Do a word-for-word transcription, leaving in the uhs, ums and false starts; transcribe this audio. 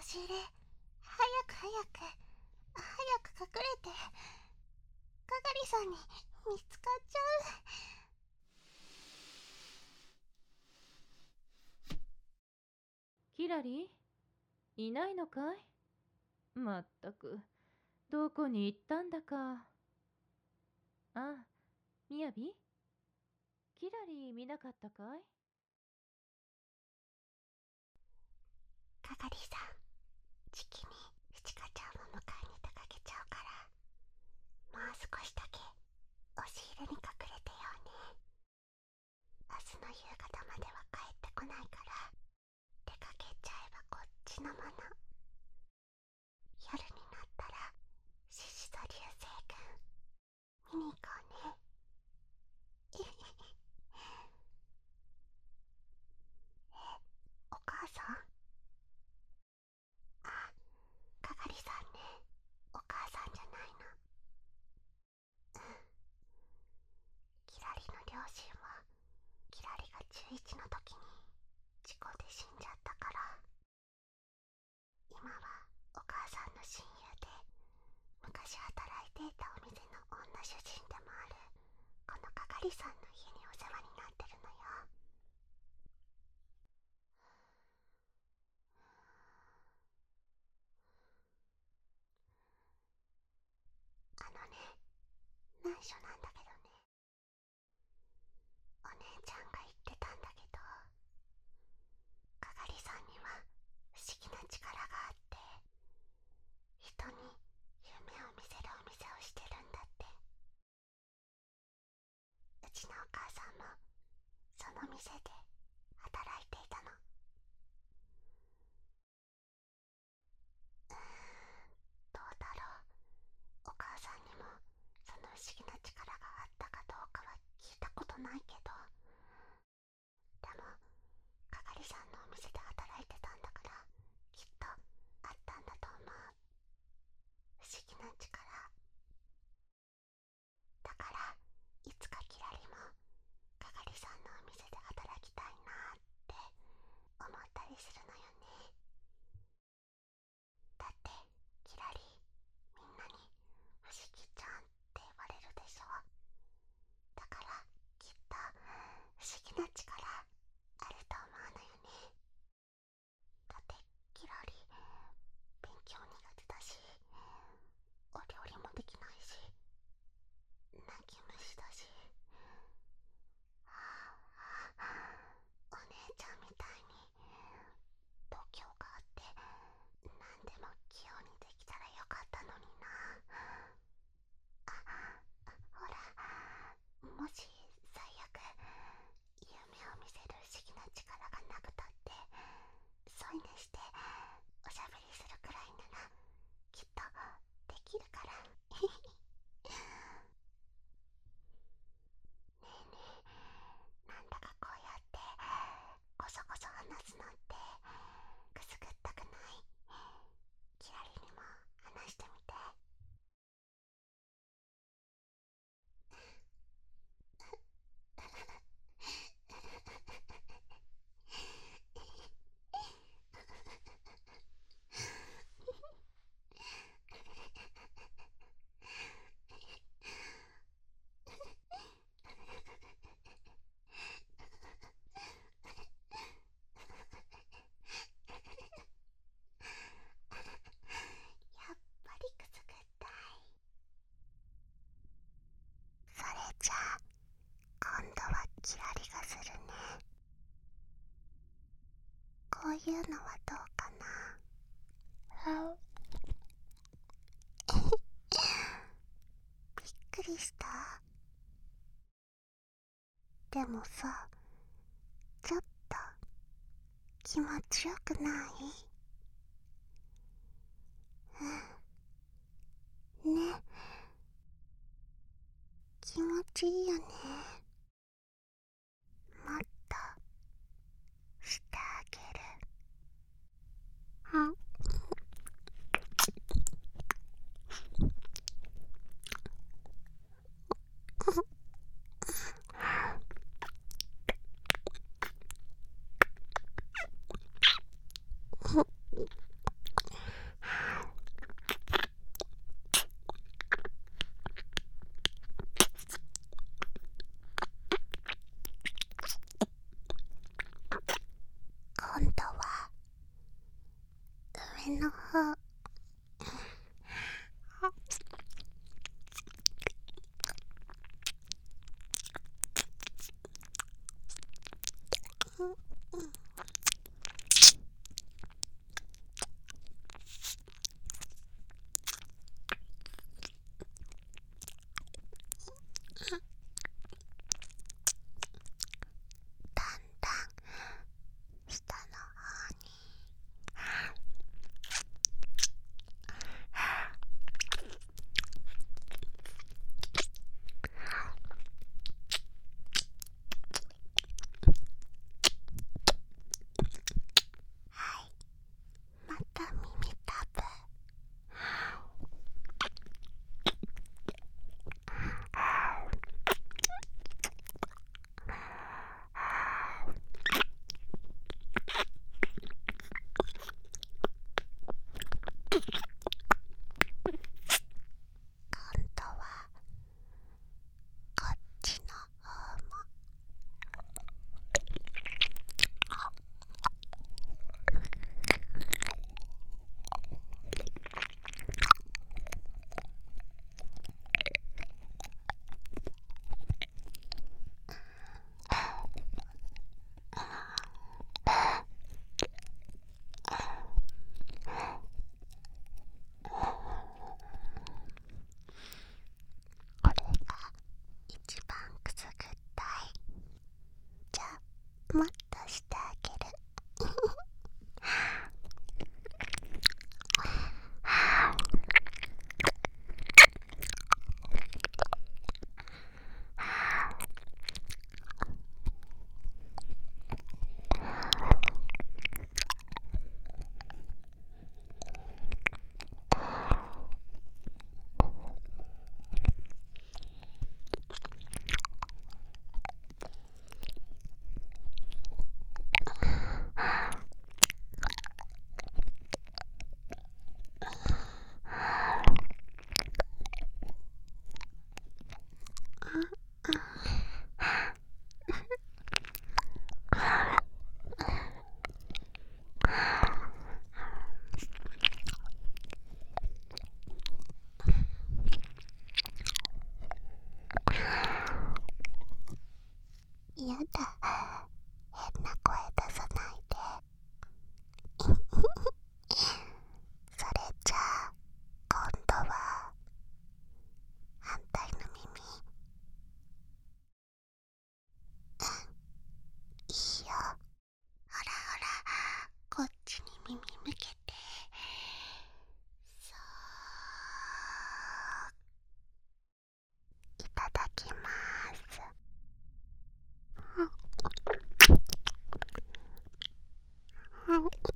し入れ、早く早く早く隠れて、かがりさんに見つかっちゃう。 キラリいないのかい？まったくどこに行ったんだか。あ、みやび、キラリ見なかったかい？ かがりさん、じきにふちかちゃんを迎えに出かけちゃうから、もう少しだけ押し入れに隠れてようね。明日の夕方までは帰ってこないから、出かけちゃえばこっちのもの。夜になったら獅子と流星群見に行こうね。え、お母さん？あ、かがりさんね。お母さんじゃないの。うん。キラリの両親はキラリがじゅういちの時に事故で死んじゃったから、今はお母さんの親友で、昔働いていたお店の女主人でもあるこのかがりさんの家にお世話になってるのよ。あのね、内緒なんだけどね、お姉ちゃんが言ってたんだけど、かがりさんには不思議な力があって、人に夢を見せるお店をしてるんだって。うちのお母さんもその店で働いていたの。うーん、どうだろう。お母さんにもその不思議な力があったかどうかは聞いたことないけど、でもかがりさんのお店で働いてたんだから、きっとあったんだと思う。不思議な力。だからいつかキラリもかがりさんのお店で働きたいなって思ったりするのよね。だってキラリ、みんなに不思議ちゃんって言われるでしょ。だからきっと不思議な力あると思うのよね。だってキラリ、勉強苦手だし、お料理もできないし、泣き虫だし、お姉ちゃんみたいに度胸があって何でも器用にできたらよかったのにな。あ、ほら、もし最悪夢を見せる不思議な力がなくたって添い寝しておしゃべりするくらいならきっとできるから。ねえねえ、なんだかこうやってこそこそ話すのってくすぐったくない？キラリにも話してみて。やっぱりくすぐったい。それじゃあ今度はキラリがするね。こういうのはどうかな。あ、びっくりした。でもさ、ちょっと気持ちよくない？うん、ね、気持ちいいよね。もっとしてあげる。ん、 上の方だんだん下の方にまた耳たぶ今度はこっちの方もこれが一番くすぐったい。じゃあもっとしてあげる。やだ、変な声出さないで。それじゃあ今度は反対の耳。うん、いいよ。ほらほら、こっちに耳向けて。そう、いただきます。うん